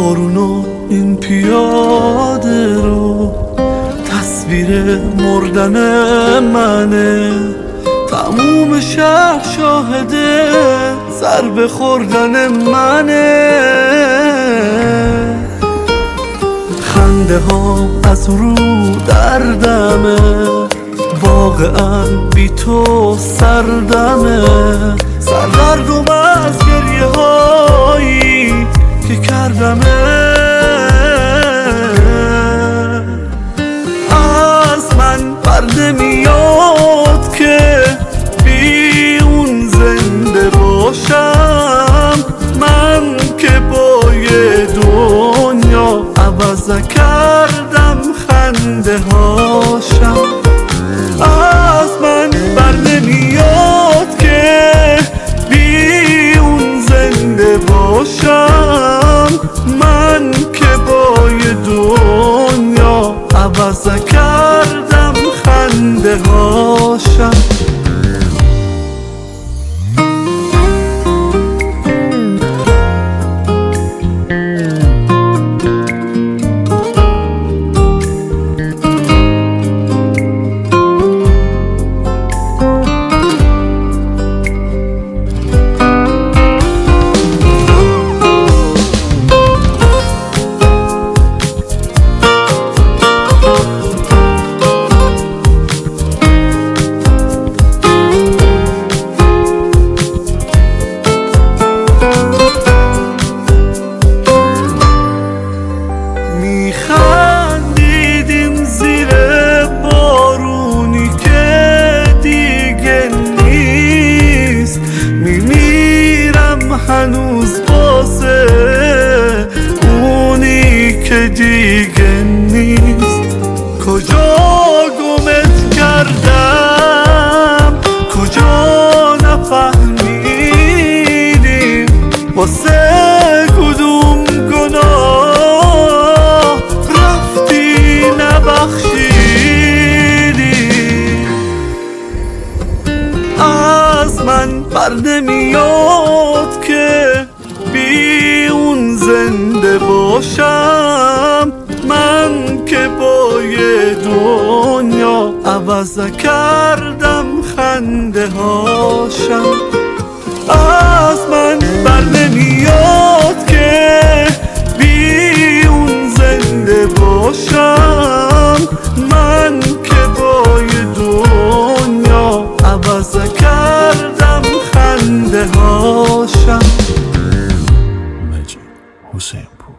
بارون و این پیاده رو تصویر مردن منه، تموم شهر شاهده ضربه خوردن منه. خنده ها از رو دردمه، واقعا بی تو سردمه، سردردم از گریه هایی که کردمه. از من بر نمیاد که بی اون زنده باشم، من که با یه دنیا عوض کردم خنده هاشم. از من بر نمیاد که بی اون زنده باشم، من که با یه دنیا عوض کردم خنده هاشم. خندیدیم زیر بارونی که دیگه نیست، میمیرم هنوز واسه اونی که دیگه نیست. کجا گمت کردم، کجا نفهمیدیم، واسه کدوم گناه رفتی نبخشیدی. از من بر نمیاد که بی اون زنده باشم، من که با یه دنیا عوض کردم خنده هاشم. از من بر نمیاد که بی اون زنده باشم، من که با یه دنیا عوض کردم خنده هاشم. مجید حسین پور.